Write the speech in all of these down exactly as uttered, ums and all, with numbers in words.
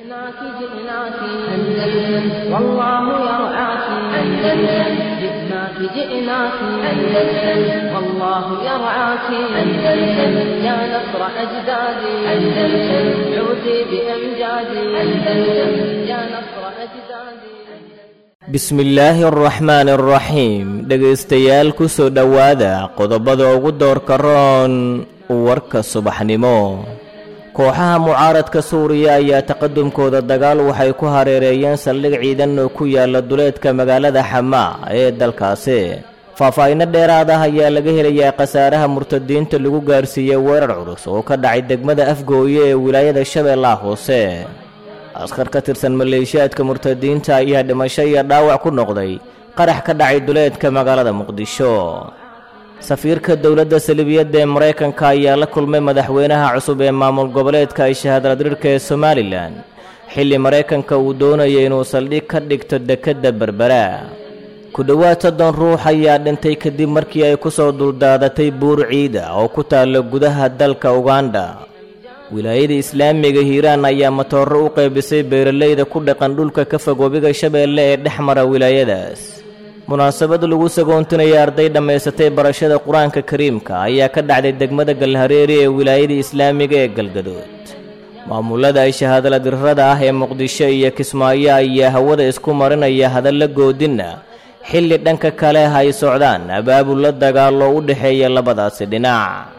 جئناك جئناك أندلس والله يرعاك أندلس جئناك جئناك أندلس والله يرعاك أندلس يا نصر أجدادي أندلس عودي بأمجادي أندلس يا نصر أجدادي بسم الله الرحمن الرحيم dhageystayaal ku soo dhawaada qodobada ugu doorka roon warka subaxnimo kooxaha mucaaradka Suuriya ayaa taqadumkooda dagaal waxay ku hareereeyeen saldhig ciidan oo ku yaala duleedka magaalada Hamaa ee dalkaasi faafayna dheeraad ah ayaa laga helayaa qasaaraha murtadiinta lagu gaarsiiyay weerar culus oo ka dhacay degmada Afgooye ee wilaayada Shabeellaha Hoose askar ka tirsan maleeshiyaadka murtadiinta ayaa dhimasho iyo dhaawac ku noqday qarax ka dhacay duleedka magaalada Muqdisho safiirka dawladda Salibiyada ee Mareykanka ayaa la kulmay madaxweynaha cusub ee maamul goboleedka ay shahaadada ee Somaliland xilli Mareykanka uu doonayay inuu saldhig ka dhigto dekedda Berbera ku dhawaad soddon ruux ayaa dhintay kadib markii ay ku soo duldaadatay buur ciida oo ku taal gudaha dalka Uganda wilaayada islaamiga Hiiraan ayaa matooro u qaybisay beeralayda ku dhaqan dhulka ka fog webiga Shabeelle ee dhexmara wilaayadaas munaasabad lagu sagoontinaya arday dhameysatay barashada Quraanka Kariimka ayaa ka dhacday degmada Galhareeri ee wilaayada islaamiga ee Galgaduud maamulada ay shahaadada dirrada ah ee Muqdisho iyo Kismaayo ayaa hawada isku marinaya hadal goodina xilli dhanka kale ay socdaan abaabul la dagaal oo u dhaxeeya labadaas dhinac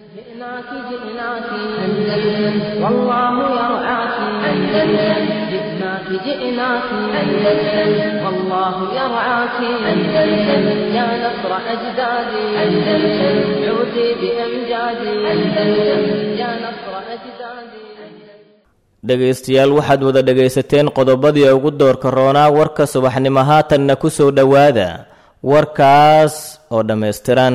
والله يرعاك أندلس جئناك جئناك أندلس والله يرعاك أندلس يا نصر أجدادي أندلس عودي بأمجادي أندلس يا نصر أجدادي dhageystayaal waxaad wada dhageysateen qodobadii ugu doorka roonaa warka subaxnimo haatanna ku soo dhawaada warkaas oo dhameystiran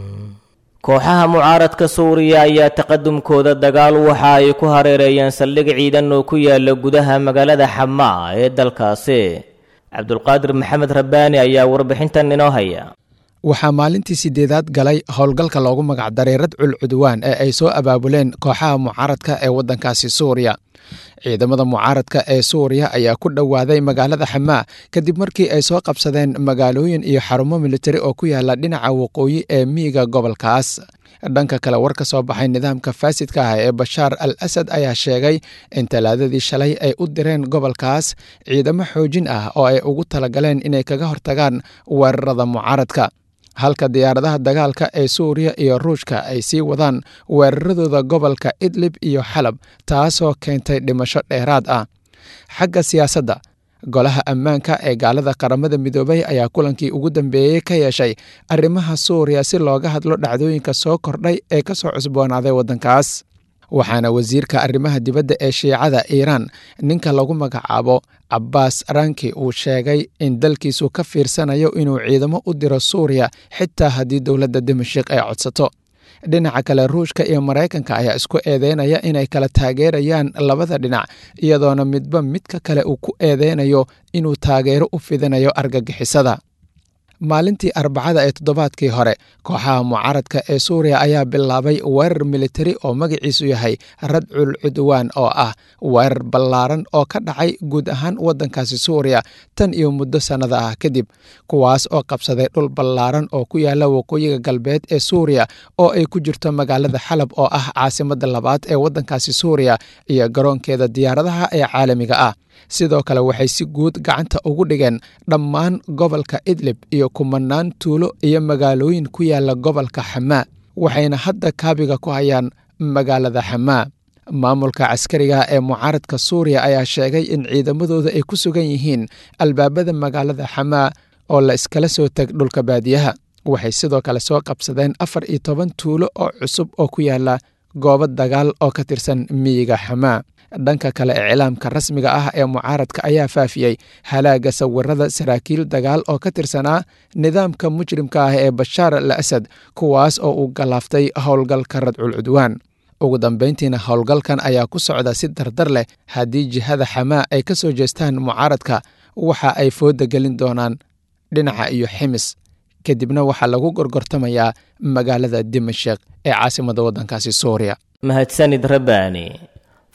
kooxaha mucaaradka Suuriya ayaa taqadumkooda dagaal waxa ay ku hareereeyeen saldhig ciidan oo ku yaala gudaha magaalada Hamaa ee dalkaasi Cabdulqaadir Maxamed Rabbaani ayaa warbixintan inoo haya waxaa maalintii sideedaad galay howlgalka loogu magac daray Radcul Cudwaan ee ay soo abaabuleen kooxaha mucaaradka ee wadankaasi Suuriya ciidamada mucaaradka ee Suuriya ayaa ku dhawaaday magaalada Hamaa kadib markii ay soo qabsadeen magaalooyin iyo xarumo militari oo ku yaala dhinaca waqooyi ee miyiga gobolkaas dhanka kale war ka soo baxay nidaamka faasidka ah ee Bashaar al-Asad ayaa sheegay in talaadadii shalay ay u direen gobolkaas ciidamo xoojin ah oo ay ugu talagaleen inay kaga hortagaan weerarada mucaaradka halka diyaaradaha dagaalka ee Suuriya iyo Ruushka ay sii wadaan weeraradooda gobolka Idlib iyo Xalab taasoo keentay dhimasho dheeraad ah xagga siyaasadda golaha ammaanka ee gaalada qaramada midoobay ayaa kulankii ugu dambeeyay ka yeeshay arrimaha Suuriya si looga hadlo dhacdooyinka soo kordhay ee ka soo cusboonaaday wadankaas waxaana wasiirka arrimaha dibadda ee Shiicada Iiraan ninka lagu magacaabo Abbas Ranki uu sheegay in dalkiisu ka fiirsanayo inuu ciidamo u diro Suuriya xitaa haddii dowladda Dimashq ay codsato dhinaca kale Ruushka iyo Mareykanka ayaa isku eedeynaya inay kala taageerayaan labada dhinac iyadoona midba midka kale uu ku eedeynayo inuu taageero u fidinayo argagixisada maalintii arbacada ee toddobaadkii hore kooxaha mucaaradka ee Suuriya ayaa bilaabay weerar militari oo magaciisu yahay Radcul Cudwaan oo ah weerar ballaaran oo ka dhacay guud ahaan wadankaasi Suuriya tan iyo muddo sanada ah kadib kuwaas oo qabsaday dhul ballaaran oo ku yaala waqooyiga galbeed ee Suuriya oo ay ku jirto magaalada Xalab oo ah caasimadda labaad ee wadankaasi Suuriya iyo garoonkeeda diyaaradaha ee caalamiga ah sidoo kale waxay si guud gacanta ugu dhigeen dhammaan gobolka Idlib iyo kumanaan tuulo iyo magaalooyin ku yaala gobolka Hamaa waxayna hadda kaabiga ku hayaan magaalada Hamaa maamulka askariga ee mucaaradka Suuriya ayaa sheegay in ciidamadooda ay ku sugan yihiin albaabada magaalada Hamaa oo la iskala soo tag dhulka baadiyaha waxay sidoo kale soo qabsadeen afar iyo toban tuulo oo cusub oo ku yaala goobo dagaal oo ka tirsan miyiga Hamaa dhanka kale iclaamka rasmiga ah ee mucaaradka ayaa faafiyey halaaga sawirada saraakiil dagaal oo ka tirsanaa nidaamka mujrimka ah ee Bashaar al-Asad kuwaas oo uu galaaftay howlgalka Radcul Cudwaan ugu dambeyntiina howlgalkan ayaa ku socda si dardar leh haddii jihada Hamaa ay ka soo jeestaan mucaaradka waxa ay fooda gelin doonaan dhinaca iyo Ximis kadibna waxaa lagu gorgortamayaa magaalada Dimashq ee caasimada wadankaasi Suuriya mahadsanid Rabbaani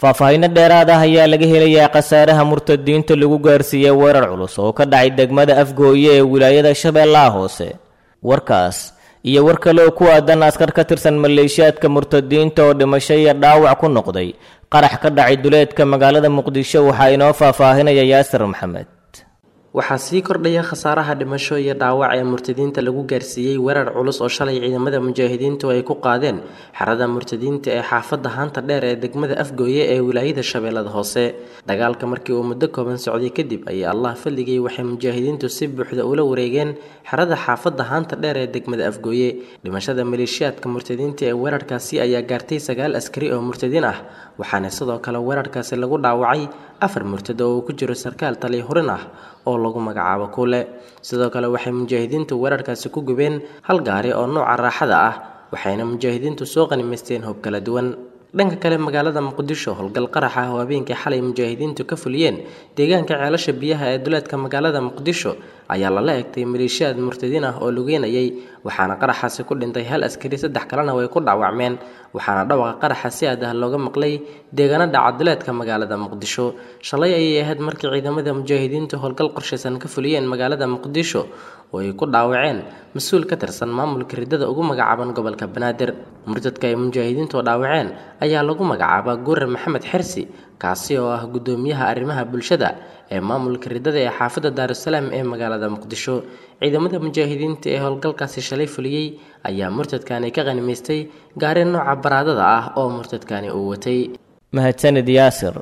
faahfaahinno dheeraad ah ayaa laga helayaa khasaaraha murtadiinta lagu gaarsiiyey weerar culus oo ka dhacay degmada afgooye ee wilaayada shabeellaha hoose. warkaas iyo war kale oo ku aadan askar ka tirsan maleeshiyaadka murtadiinta oo dhimasho iyo dhaawac ku noqday qarax ka dhacay duleedka magaalada muqdisho waxaa inoo faahfaahinaya yaasir maxamed. waxaa sii kordhaya khasaaraha dhimasho iyo dhaawac ee murtadiinta lagu gaarsiiyey weerar culus oo shalay ciidamada mujaahidiintu ay ku qaadeen xerada murtadiinta ee xaafadda haanta dheer ee degmada afgooye ee wilaayada shabeellada hoose. dagaalka markii uu muddo kooban socday kadib ayaa allah fadligay waxay mujaahidiintu si buuxda ula wareegeen xerada xaafadda haanta dheer ee degmada afgooye. dhimashada maleeshiyaadka murtadiinta ee weerarkaasi ayaa gaartay sagaal askari oo murtadiin ah, waxaana sidoo kale weerarkaasi lagu dhaawacay afar murtado oo ku jiro sarkaal taliya hurin ah oo lagu magacaabo Kuule. sidoo kale waxay mujaahidiintu weerarkaasi ku gubeen hal gaari oo nooca raaxada ah, waxayna mujaahidiintu soo qanimaysteen hub kala duwan. dhanka kale magaalada muqdisho howlgal qarax ah oo habeenkii xalay mujaahidiintu ka fuliyeen deegaanka ceelasha biyaha ee duleedka magaalada muqdisho ayaa lala egtay maleeshiyaad murtadiin ah oo lugeynayay, waxaana qaraxaasi ku dhintay hal askari, saddex kalena way ku dhaawacmeen. waxaana dhawaqa qaraxa si aad ah looga maqlay deegaano dhaca duleedka magaalada muqdisho. shalay ayay ahayd markii ciidamada mujaahidiintu howlgal qorshaysan ka fuliyeen magaalada muqdisho oo ay ku dhaawaceen mas-uul ka tirsan maamulka ridada ugu magacaaban gobolka banaadir. murtadka ay mujaahidiintu dhaawaceen ayaa lagu magacaabaa Guure Maxamed Xirsi, kaasi oo ah gudoomiyaha arrimaha bulshada ee maamulka ridada ee xaafadda Daarusalaam ee magaalada muqdisho. ciidamada mujaahidiinta ee howlgalkaasi shalay fuliyey ayaa murtadkani ka qanimaystay gaari nooca baraadada ah oo murtadkani uu watay. mahadsanid yaasir.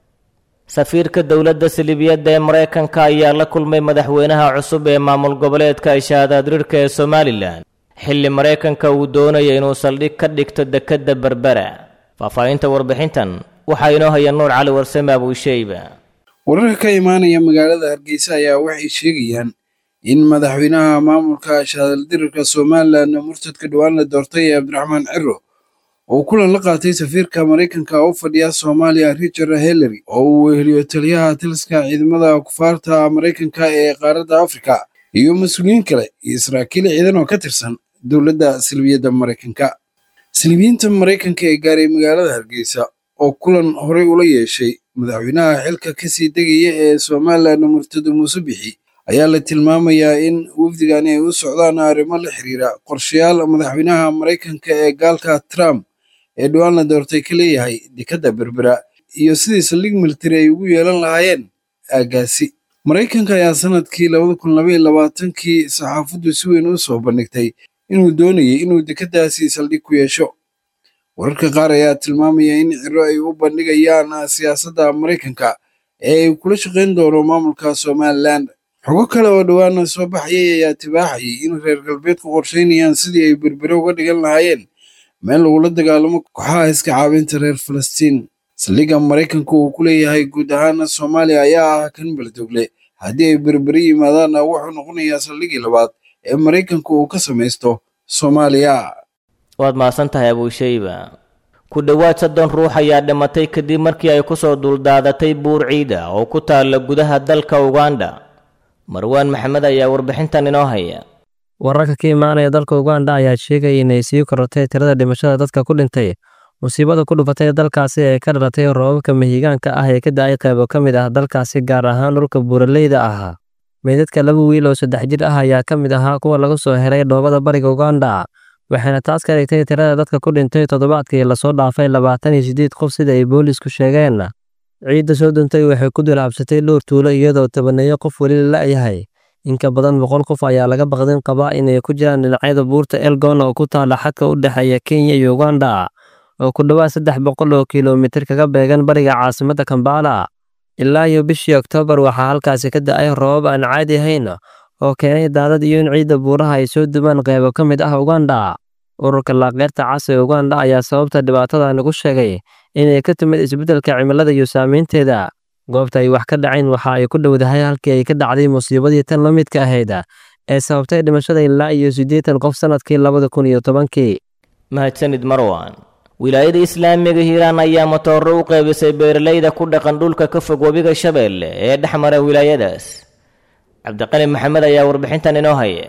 safiirka dowladda Silibiyadda ee Mareykanka ayaa la kulmay madaxweynaha cusub ee maamul goboleedka Shaadadrirka ee Somaliland xilli Mareykanka uu doonaya inuu saldhig ka dhigto dekedda Berbera. faahfaahinta warbixintan waxaa inoo haya Nuur Cali Warsame Abuushayba. wararka ka imaanaya magaalada Hargeysa ayaa waxay sheegayaan in madaxweynaha maamulka Shaadadrirka Somaliland murtadka dhawaan la doortay Cabdiraxmaan Ciro oo kulan la qaatay safiirka Mareykanka oo fadhiya Soomaaliya Richard Hillary oo uu weheliyo taliyaha taliska ciidamada kufaarta Mareykanka ee qaaradda Afrika iyo mas'uuliyiin kale iyo saraakiil ciidan oo ka tirsan dowladda Silibiyadda Mareykanka. Silibiyiinta Mareykanka ee gaaray magaalada Hargeysa oo kulan horey ula yeeshay madaxweynaha xilka ka sii degaya ee Somaliland Murtado Muuse Bixi ayaa la tilmaamayaa in wafdigani ay u socdaan arrimo la xiriira qorshayaal madaxweynaha Mareykanka ee gaalka Trump ee dhawaan la doortay ka leeyahay dekedda Berbera iyo sidii saldhig militari ay ugu yeelan lahaayeen aagaasi. Mareykanka ayaa sanadkii labada kun laba iyo labaatankii saxaafaddu si weyn u soo bandhigtay inuu doonayay inuu dekeddaasi saldhig ku yeesho. wararka qaar ayaa tilmaamaya in Ciro ay u bandhigayaan siyaasadda Mareykanka ee ay kula shaqayn doono maamulka Somaliland. xogo kale oo dhawaan soo baxayay ayaa tibaaxayay in reer galbeedku qorsheynayaan sidii ay Berbera uga dhigan lahaayeen meel lagula dagaalamo kooxaha iska caabinta reer Falastiin. saldhigga Mareykanka uu ku leeyahay guud ahaan Soomaaliya ayaa ah kan baldogle. haddii ay Berbera yimaadaan wuxuu noqonayaa saldhiggii labaad ee Mareykanka uu ka samaysto Soomaaliya. waad mahadsan tahay Abuushayba. ku dhowaad soddon ruux ayaa dhimatay kadib markii ay ku soo duldaadatay buur ciida oo ku taalla gudaha dalka Uganda. marwaan maxamed ayaa warbixintan inoo haya. wararka ka imaanaya dalka Uganda ayaa sheegay inay sii korortay tirada dhimashada dadka ku dhintay musiibada ku dhufatay dalkaasi ee ka dhalatay roobabka mahigaanka ah ee ka da'ay qaybo ka mid ah dalkaasi, gaar ahaan dhulka buuraleyda ah. meydadka laba wiil oo saddex jir ah ayaa ka mid ahaa kuwa lagu soo helay dhoobada bariga Uganda, waxayna taas ka dhigtay tirada dadka ku dhintay toddobaadkii la soo dhaafay labaatan iyo siddeed qof sida ay boolisku sheegeen. ciidda soo duntay waxay ku dilacabsatay dhowr tuulo iyadoo tobaneeyo qof weli la la'yahay. in ka badan boqol qof ayaa laga baqdin qabaa inay ku jiraan dhinacyada buurta Elgon oo ku taala xadka u dhexeeya Kenya iyo Uganda oo ku dhawaad saddex boqol oo kiiloomitir kaga beegan bariga caasimadda Kampala. ilaa iyo bishii Oktoobar waxaa halkaasi ka da'ay roobab aan caadi ahayn oo keenay daadad iyo in ciidda buuraha ay soo dumaan qaybo ka mid ah Uganda. ururka Laaqeyrta Cas ee Uganda ayaa sababta dhibaatadan ugu sheegay inay ka timid isbeddelka cimilada iyo saameynteeda. goobta ay wax ka dhaceen waxa ay ku dhowdahay halkii ay ka dhacday musiibadii tan la midka ahayd ee sababtay dhimashada ilaa iyo siddeetan qof sanadkii labada kun iyo tobankii. mahadsanid Marwan. wilaayada islaamiga Hiiraan ayaa matooro u qaybisay beeralayda ku dhaqan dhulka ka fog webiga Shabeelle ee dhexmara wilaayadaas. cabdiqani maxamed ayaa warbixintan inoo haya.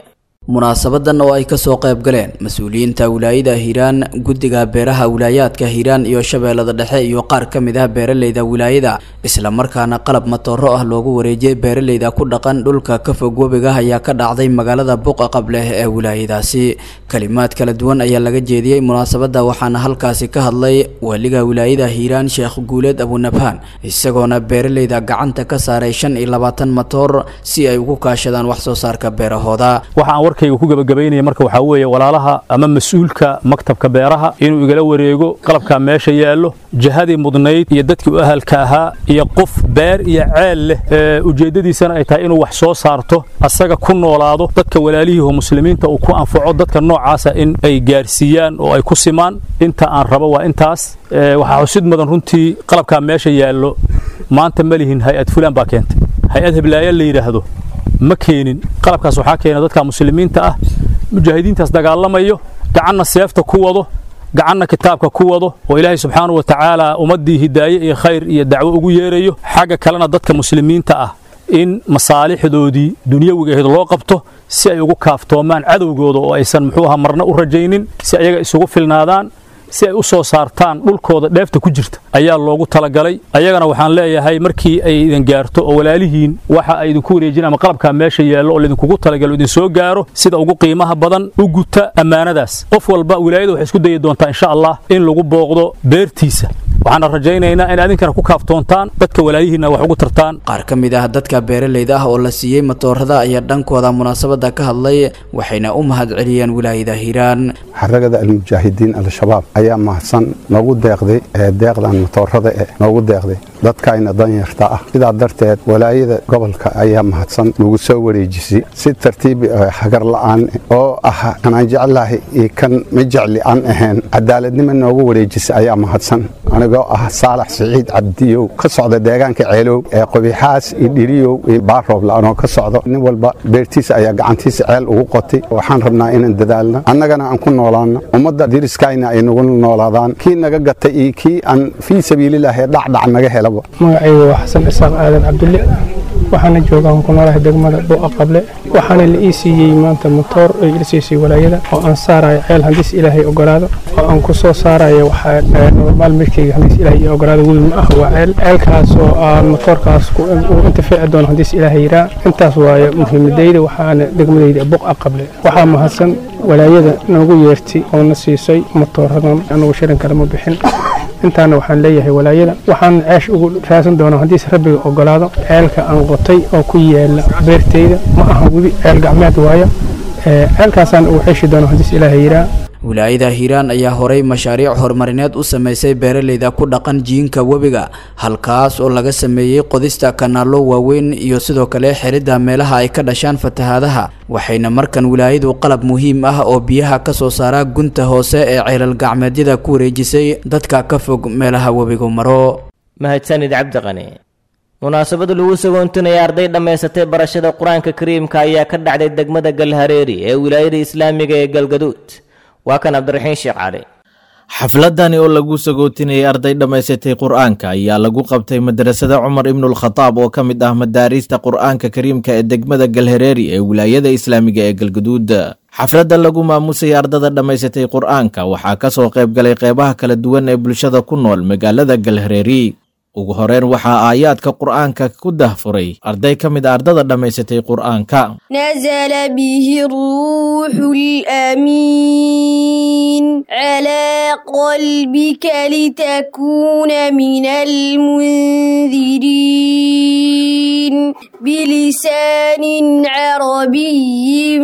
munaasabadan oo ay kasoo qayb galeen mas-uuliyiinta wilaayada hiiraan guddiga beeraha wilaayaadka hiiraan iyo shabeellada dhexe iyo qaar ka mid ah beeraleyda wilaayada islamarkaana qalab matooro ah loogu wareejiyey beeraleyda ku dhaqan dhulka ka fog webiga ayaa ka dhacday magaalada buqa qableh ee wilaayadaasi kalimaad kala duwan ayaa laga jeediyey munaasabada waxaana halkaasi ka hadlay waaliga wilaayada hiiraan sheekh guuleed abunabhaan isagoona beeraleyda gacanta ka saaray shan iyo labaatan matoor si ay ugu kaashadaan wax soo saarka beerahooda kayga ku gabagabaynaya marka waxa weeye walaalaha ama mas'uulka maktabka beeraha inuu igala wareego qalabka meesha yaalo jihadii mudnayd iyo dadkii u ahalka ahaa iyo qof beer iyo ceel leh ujeedadiisana ay tahay inuu wax soo saarto asaga ku noolaado dadka walaalihii oo muslimiinta uu ku anfaco dadka noocaasa in ay gaarsiiyaan oo ay ku simaan inta aan rabo waa intaas waxa xusid mudan runtii qalabka meesha yaalo maanta ma lihin hay'ad fulaan baa keentay hay'ad heblaaya la yiraahdo ma keenin qalabkaas waxaa keena dadka muslimiinta ah mujaahidiintaas dagaalamayo gacanna seefta ku wado gacanna kitaabka ku wado oo ilaahay subxaanahu wa tacaala ummadii hidaaye iyo khayr iyo dacwo ugu yeerayo xagga kalena dadka muslimiinta ah in masaalixdoodii dunyawigeed loo qabto si ay ugu kaaftoomaan cadowgooda oo aysan muxuu ahaa marna u rajaynin si ayaga isugu filnaadaan si ay u soo saartaan dhulkooda dheefta ku jirta ayaa loogu talagalay ayagana waxaan leeyahay markii ay idin gaarto oo walaalihiin waxa ay idinku wareejin ama qalabka meesha yaalo oo idinkugu talagalo idin soo gaaro sida ugu qiimaha badan u guta amaanadaas qof walba wilaayada waxay isku dayi doontaa insha Allah in lagu booqdo beertiisa waxaan rajaynaynaa in adinkana ku kaaftoontaan dadka walaayihiina wax ugu tartaan qaar ka mid ah dadka beeraleyda ah oo la siiyey matoorada ayaa dhankooda munaasabada ka hadlay waxayna u mahad celiyeen wilaayada Hiiraan xaragada al-mujaahidiin al-shabaab ayaa mahadsan noogu deeqday deeqdan matoorada ee noogu deeqday dadkayna danyarta ah sidaa darteed walaayada gobolka ayaa mahadsan nagu soo wareejisay si tartiib hagar la'aan oo ah kanaan jeclahay iyo kan ma jecli aan ahayn cadaaladnimo noogu wareejisay ayaa mahadsan anigoo ah saalax siciid cabdiyow ka socda deegaanka ceelow ee qobixaas iyo dhiriyow iyo baaroob la'aanoo ka socdo nin walba beertiisa ayaa gacantiisa ceel ugu qotay waxaan rabnaa inaan dadaalno annagana aan ku noolaano ummadda diriskayna ay nagu noolaadaan kii naga gatay iyo kii aan fii sabiililaahi dhacdhac naga helaba magacaygu waa xasan isaaq aadan cabdulle waxaana joogaan ku noolahay degmada buqa qable waxaana la ii siiyey maanta matoor ay ila siisay walaayada oo aan saarayo ceel haddiis ilaahay ogolaado oo aan ku soo saarayo waxaa normaal midkayga haddiis ilaahay ii ogolaado wiil ma ah waa ceel ceelkaas oo aan matoorkaas uu intifaaci doono haddiis ilaahay yiraa intaas waaye muhiimadayda waxaana degmadayda buqa qable waxaa mahadsan walaayada noogu yeertay oo na siisay matooradan anagu shirin kale ma bixin intaana waxaan leeyahay walaayada waxaan ceesh ugu raadsan doonaa haddiis rabbiga ogolaado ceelka aan qotay oo ku yaala beertayda ma aha webi ceel gacmeed waayo ceelkaasaan ugu ceeshi doonaa haddiis ilaahay yiraa wilaayada Hiiraan ayaa horay mashaariic horumarineed u sameysay beeraleyda ku dhaqan jiinka webiga halkaas oo laga sameeyay qodista kanaalo waaweyn iyo sidoo kale xirida meelaha ay ka dhashaan fatahaadaha waxayna markan wilaayadu qalab muhiim ah oo biyaha ka soo saara gunta hoose ee ceelal gacmeedyada ku wareejisay dadka ka fog meelaha webigu maro mahadsanid cabdiqani munaasabada lagu sagoontinaya arday dhammaysatay barashada qur-aanka kariimka ayaa ka dhacday degmada galhareeri ee wilaayada islaamiga ee galgaduud waa kan cabdiraxiin sheekh cali xafladani oo lagu sagootinayay arday dhammaysatay qur-aanka ayaa lagu qabtay madrasada cumar ibnulkhataab oo ka mid ah madaariista qur-aanka kariimka ee degmada galhareeri ee wilaayada islaamiga ee galgaduud xafladda lagu maamusay ardada dhammaysatay qur-aanka waxaa ka soo qayb galay qeybaha kala duwan ee bulshada ku nool magaalada galhareeri ugu horeyn waxaa aayaadka qur'aanka ku dahfuray arday ka mid a ardada dhammaysatay qur'aanka nazala bihi ruuxul amiin calaa qalbika litakuuna minal mundiriin bilisaanin carabiyyin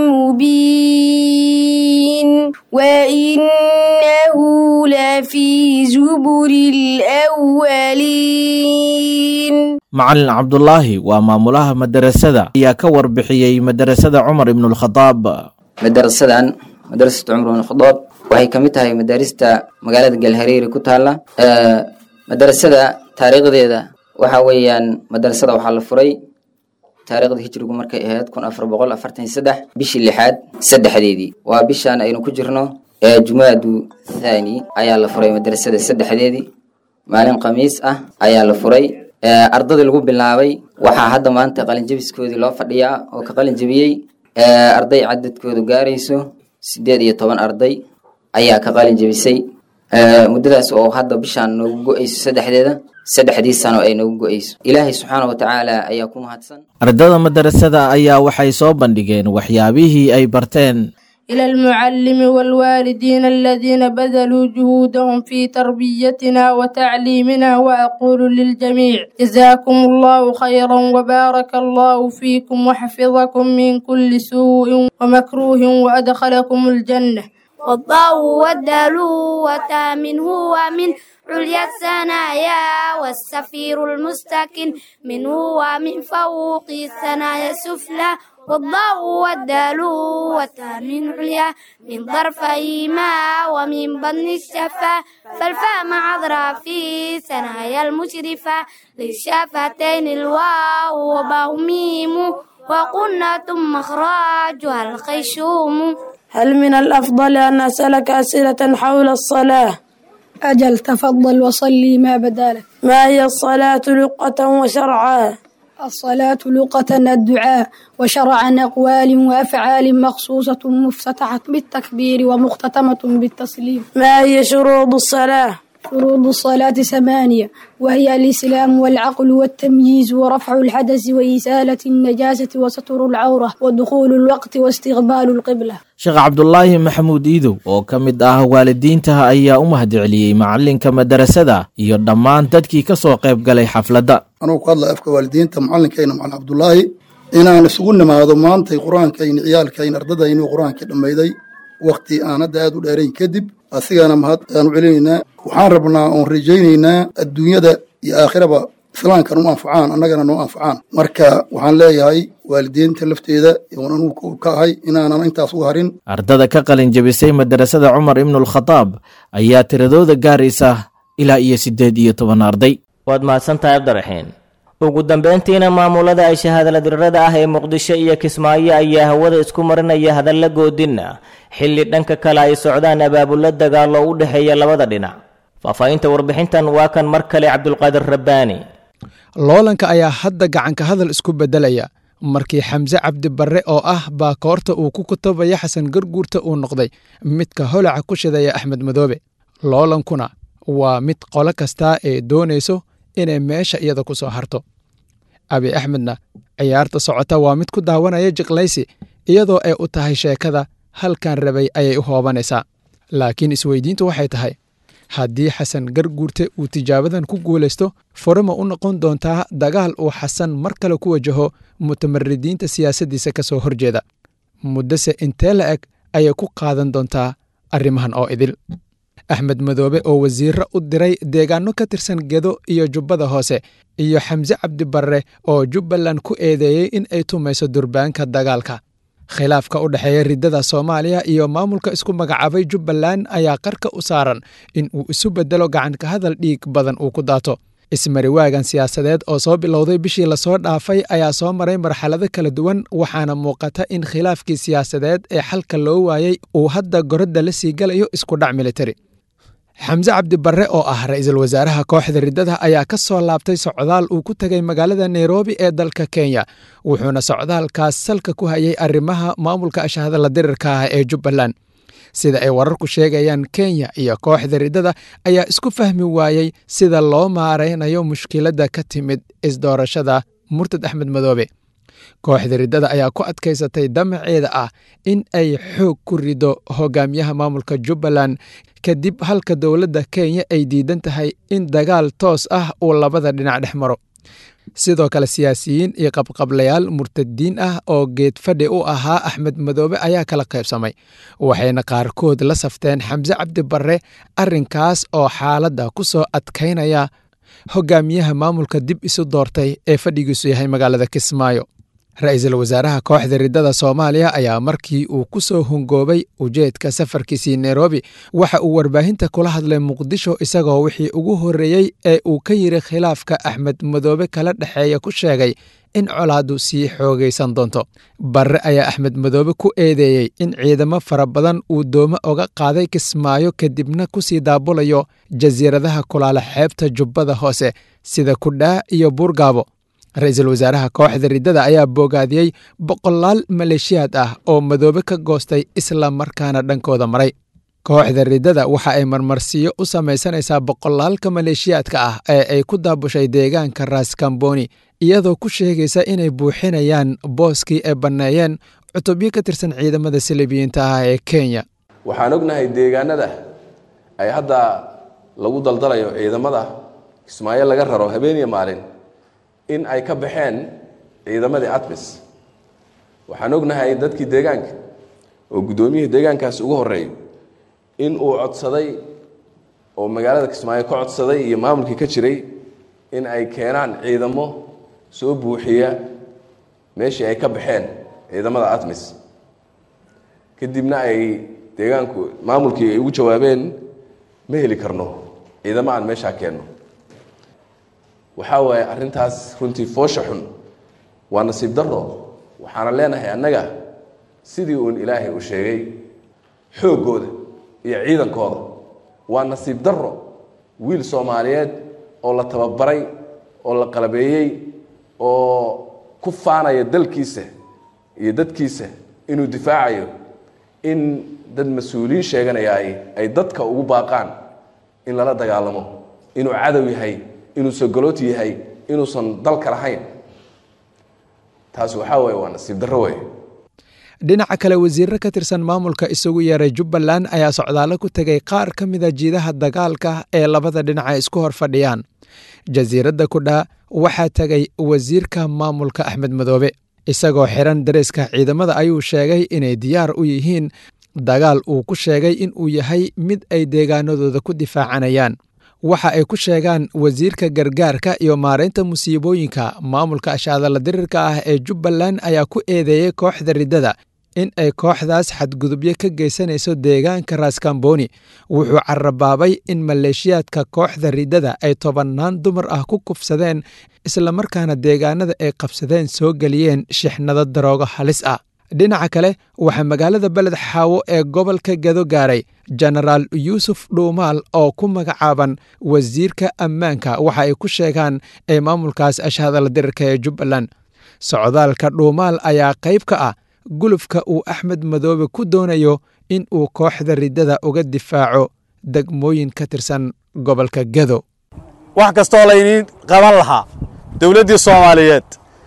mubiin wa innahu lafii zuburil awwaliin macalin cabdulaahi waa maamulaha madarasada ayaa ka warbixiyey madarasada cumar ibnulkhadaab madarasadan madarasada cumar ibnulkhadaab waxay ka mid tahay madaarista magaalada galhareeri ku taala madarasada taariikhdeeda waxa weeyaan madarasada waxaa la furay taariikhda hijrigu markay ahayd kun afar boqol afartan iyo saddex bishii lixaad saddexdeedii waa bishaan aynu ku jirno ee jumaadu thani ayaa la furay madarasada saddexdeedii maalin khamiis ah ayaa la furay ardadii lagu bilaabay waxaa hadda maanta qalinjabiskoodii loo fadhiyaa oo ka qalin jabiyey arday cadadkoodu gaarayso sideed iyo toban arday ayaa ka qalin jebisay muddadaas oo hadda bishaan noogu go-ayso saddexdeeda saddexdii sano ay noogu go-ayso ilaahay subxaana wa tacaala ayaa ku mahadsan ardada madarasada ayaa waxay soo bandhigeen waxyaabihii ay barteen إلى المعلم والوالدين الذين بذلوا جهودهم في تربيتنا وتعليمنا وأقول للجميع جزاكم الله خيرا وبارك الله فيكم وحفظكم من كل سوء ومكروه وأدخلكم الجنة. والضاء والدال وتامن هو من عليا الثنايا والسفير المستكن منه ومن فوق الثنايا السفلى والضاء والدال والتامن عليا من ظرفيهما ومن بطن الشفا فالفاء مع أظراف ثنايا المشرفة للشفتين الواو وباء ميم وقلنا ثم مخرجها الخيشوم. هل من الأفضل أن أسألك أسئلة حول الصلاة؟ أجل تفضل وصلي ما بدالك. ما هي الصلاة لغة وشرعا؟ الصلاة لغة الدعاء وشرعا أقوال وأفعال مخصوصة مفتتحة بالتكبير ومختتمة بالتسليم. ما هي شروط الصلاة؟ شروط الصلاة ثمانية وهي الإسلام والعقل والتمييز ورفع الحدث وإزالة النجاسة وستر العورة ودخول الوقت واستقبال القبلة. sheekh cabdulaahi maxamuud iidow oo ka mid ah waalidiintaha ayaa u mahadceliyey macalinka madarasada iyo dhammaan dadkii ka soo qayb galay xafladda. anuu ku hadla afka waalidiinta macalinkayna macalin cabdulaahi inaan isugu nimaado maantay qur-aankayna ciyaalkayna ardadaynu qur-aankii dhammayday waqti aan hadda aad u dheerayn kadib asigana mahad aan u celinaynaa waxaan rabnaa oon rajaynaynaa adduunyada iyo aakhiraba islaamkan u anfacaan annagana noo anfacaan marka waxaan leeyahay waalidiinta lafteeda oon anugu ka ahay inaanan intaas uga harin. ardada ka qalin jebisay madarasada cumar ibnulkhadaab ayaa tiradooda gaaraysa ilaa iyo siddeed iyo toban arday. waad mahadsantahay abdiraxiin. ugu dambeyntiina maamulada ay shahaadala dirrada ah ee muqdisho iyo kismaayo ayaa hawada isku marinaya hadalla goodina xilli dhanka kale ay socdaan abaabullo dagaal oo u dhexeeya labada dhinac. faahfaahinta warbixintan waa kan mar kale cabdulqaadir rabbaani. loolanka ayaa hadda gacanka hadal isku beddelaya markii xamse cabdi barre oo ah baakoorta uu ku kutabaya xasan garguurta uu noqday midka holaca ku shidaya axmed madoobe. loolankuna waa mid qolo kastaa ee doonayso inay meesha iyada ku soo harto. abi axmedna ciyaarta socota waa mid ku daawanaya jiqlaysi iyadoo ay u tahay sheekada halkan rabay ayay u hoobanaysaa. laakiin isweydiintu waxay tahay haddii xasan garguurte uu tijaabadan ku guulaysto forema u noqon doontaa dagaal uu xasan mar kale ku wajaho mutamaridiinta siyaasaddiisa ka soo horjeeda. muddose intee la eg ayay ku qaadan doontaa arrimahan oo idil. axmed madoobe oo wasiirro u diray deegaanno ka tirsan gedo iyo jubbada hoose iyo xamse cabdi barre oo jubbaland ku eedeeyey in ay tumayso durbaanka dagaalka. khilaafka u dhexeeya riddada soomaaliya iyo maamulka isku magacaabay jubbaland ayaa qarka u saaran in uu isu beddelo gacanka hadal dhiig badan uu ku daato. ismariwaagan siyaasadeed oo soo bilowday bishii lasoo dhaafay ayaa soo maray marxalado kala duwan waxaana muuqata in khilaafkii siyaasadeed ee xalka loo waayey uu hadda goradda la sii galayo isku dhac militari. xamse cabdi barre oo ah ra'iisul wasaaraha kooxda riddada ayaa ka soo laabtay socdaal uu ku tegay magaalada nairobi ee dalka kenya wuxuuna socdaalkaas salka ku hayay arrimaha maamulka ashahadala dirirka ah ee jubbaland. sida ay wararku sheegayaan kenya iyo kooxda riddada ayaa isku fahmi waayey sida loo maaraynayo mushkiladda ka timid isdoorashada murtad axmed madoobe. kooxda riddada ayaa ku adkaysatay damaceeda ah in ay xoog ku rido hogaamiyaha maamulka jubbaland kadib halka dowladda kenya ay diidan tahay in dagaal toos ah uu labada dhinac dhex maro. sidoo kale siyaasiyiin iyo qabqablayaal murtadiin ah oo geed fadhi u ahaa axmed madoobe ayaa kala qaybsamay waxayna qaarkood la safteen xamse cabdi barre arrinkaas oo xaaladda ku soo adkaynaya hogaamiyaha maamulka dib isu doortay ee fadhigiisu yahay magaalada kismaayo. ra-iisul wasaaraha kooxda riddada soomaaliya ayaa markii uu ku soo hungoobay ujeedka safarkiisii nairobi waxa uu warbaahinta kula hadlay muqdisho isagoo wixii ugu horreeyey ee uu ka yiri khilaafka axmed madoobe kala dhexeeya ku sheegay in colaaddu sii xoogaysan doonto. barre ayaa axmed madoobe ku eedeeyey in ciidamo fara badan uu doomo oga qaaday kismaayo kadibna ku sii daabulayo jasiiradaha kulaala xeebta jubbada hoose sida kudhaa iyo buurgaabo. ra-iisul wasaaraha kooxda riddada ayaa boogaadiyey boqolaal maleeshiyaad ah oo madoobe ka goostay isla markaana dhankooda maray. kooxda riddada waxa ay marmarsiyo u samaysanaysaa boqolaalka maleeshiyaadka ah ee ay ku daabushay deegaanka raaskamboni iyadoo ku sheegaysa inay buuxinayaan booskii ay banneeyeen cutubyo ka tirsan ciidamada silibiyiinta ah ee Kenya. waxaan ognahay deegaanada ay hadda lagu daldalayo ciidamada Kismaayo laga raro habeen iyo maalin in ay ka baxeen ciidamadii ATMIS. waxaan ognahay dadkii deegaanka oo gudoomiyihii deegaankaas ugu horeeyay in uu codsaday oo magaalada Kismaayo ka codsaday iyo maamulkii ka jiray in ay keenaan ciidamo soo buuxiya meeshii ay ka baxeen ciidamada ATMIS. kadibna ay deegaanku maamulkii ay ugu jawaabeen ma heli karno ciidamo aan meesha keenno. waxa waaye arrintaas runtii foosha xun waa nasiib darro. waxaana leenahay annaga sidii uun ilaahay u sheegay xoogooda iyo ciidankooda waa nasiib darro wiil Soomaaliyeed oo la tababaray oo la qalabeeyay oo ku faanaya dalkiisa iyo dadkiisa inuu difaacayo in dad mas'uuliin sheeganaya ay dadka ugu baaqaan in lala dagaalamo inuu cadow yahay inuu sogolooti yahay inuusan dalka lahayn. taas waxa weeye waa nasiib darro weeye. dhinaca kale wasiirro ka tirsan maamulka isugu yeeray Jubbaland ayaa socdaalo ku tagay qaar ka mid ah jiidaha dagaalka ee labada dhinac ay isku hor fadhiyaan. jasiiradda Kudha waxaa tagay wasiirka maamulka Axmed Madoobe isagoo xiran dareeska ciidamada ayuu sheegay inay diyaar u yihiin dagaal uu ku sheegay in uu yahay mid ay deegaanadooda ku difaacanayaan. waxa ay ku sheegaan wasiirka gargaarka iyo maareynta musiibooyinka maamulka ashadala dirirka ah ee Jubbaland ayaa ku eedeeyay kooxda riddada in ay kooxdaas xadgudubyo ka geysanayso deegaanka Raaskamboni. wuxuu carabaabay in maleeshiyaadka kooxda riddada ay tobanaan dumar ah ku kufsadeen isla markaana deegaanada ay qabsadeen soo galiyeen shixnado daroogo halis ah. dhinaca kale waxaa magaalada Beled Xaawo ee gobolka Gado gaaray Generaal Yuusuf Dhuumaal oo ku magacaaban wasiirka ammaanka waxa ay ku sheegaan ee maamulkaas ashadala dirirka ee Jubbaland. socdaalka Dhuumaal ayaa qayb ka ah gulufka uu Axmed Madoobe ku doonayo in uu kooxda riddada uga difaaco degmooyin ka tirsan gobolka Gado. wax kastoo la idin qaban lahaa dawladdii Soomaaliyeed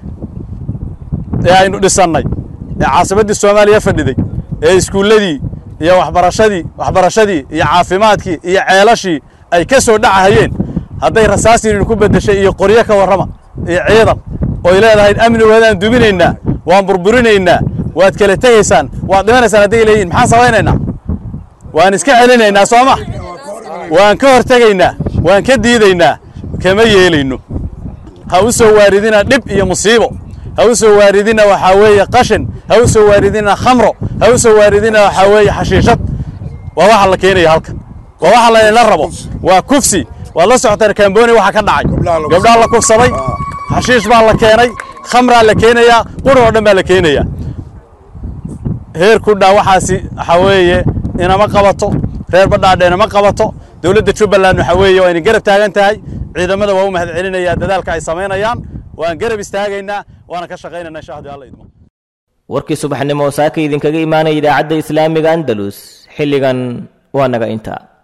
ee aynu dhisannay ee caasimadii Soomaaliya fadhiday ee iskuuladii iyo waxbarashadii waxbarashadii iyo caafimaadkii iyo ceelashii ay ka soo dhacayeen hadday rasaasiin ku bedeshay iyo qoryo ka warrama iyo ciidan oo ay leedahay amnigoodaan duminaynaa waan burburinaynaa waad kala tagaysaan waad dhimanaysaan haday leeyihiin maxaan samaynaynaa waan iska celinaynaa sooma waan ka hortagaynaa waan ka diidaynaa kama yeelayno ha u soo waaridina dhib iyo musiibo ha u soo waaridina waxa weeye qashin ha u soo waaridina khamro ha u soo waaridina waxa weeye xashiishad waa waxa la keenayo halkan waa waxa la ila rabo waa kufsi waa la socota Kamboni waxa ka dhacay gabdhaha la kufsaday xashiish baa la keenay khamra la keenaya qurun dhan baa la keenaya heer ku dhaa waxaasi waxa weeye inama qabato reer badhaadheena ma qabato dawladda Jubbaland waxa weeye waa in garab taagan tahay ciidamada waa u mahad celinaya dadaalka ay sameynayaan waan garab istaagaynaa waana ka shaqeynaynaa insha Allah idmo. warkii subaxnimo saaka idinkaga imaanay idaacadda islaamiga Andalus xilligan waa naga inta